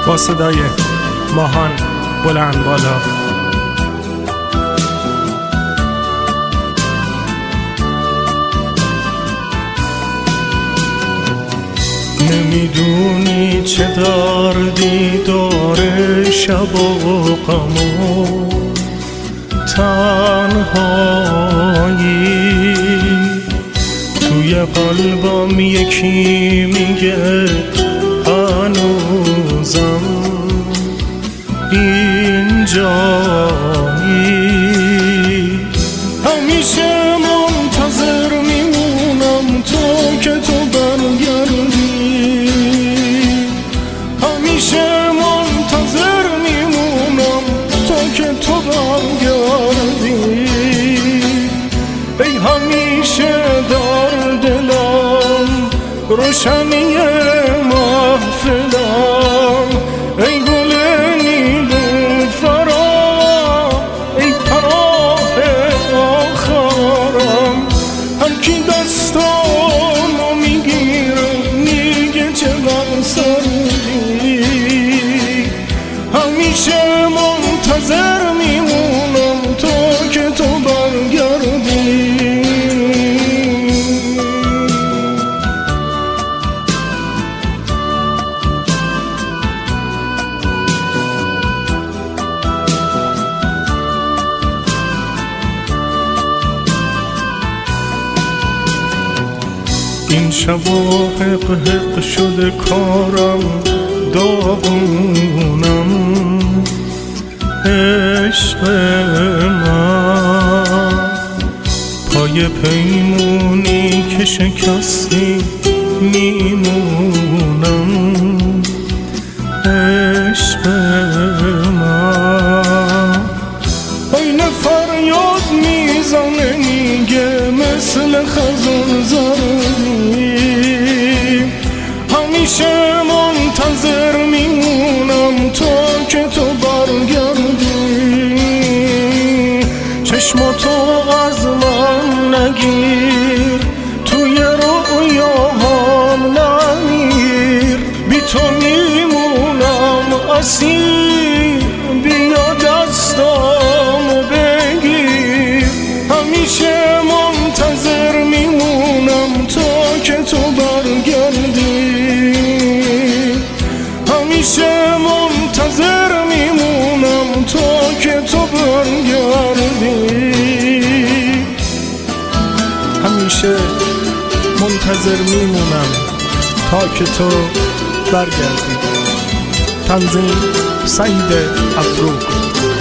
با صدای ماهان بلند بالا. نمیدونی چه دردی داره شب و غم و تنهایی، توی قلبم یکی میگه هنوزم اینجایی. همیشه منتظر میمونم تا که تو برگردی، همیشه منتظر میمونم تا که تو برگردی. ای همیشه در دلم روشنی محفلم، ای گل نیلوفرا، ای پناه آخرم. هر کی دستامو میگیره میگه چقدر سردی، همیشه منتظر میمونم تا که تو برگردی. این شبا حق حق شده کارم، داغونم عشق من، پای پیمونی که شکستی میمونم عشق من. این فریاد میزنه میگه مثل خزان زردی، همیشه منتظر میمونم تا که تو برگردی. چشماتو از من نگیر، توی رویاهام نمیر، بی تو میمونم اسیر، بیا دستامو بگیر. همیشه منتظر میمونم تا که تو برگردی، همیشه منتظر میمونم تا که تو برگردی، همیشه منتظر میمونم تا که تو برگردی. تنظیم سعید افروک.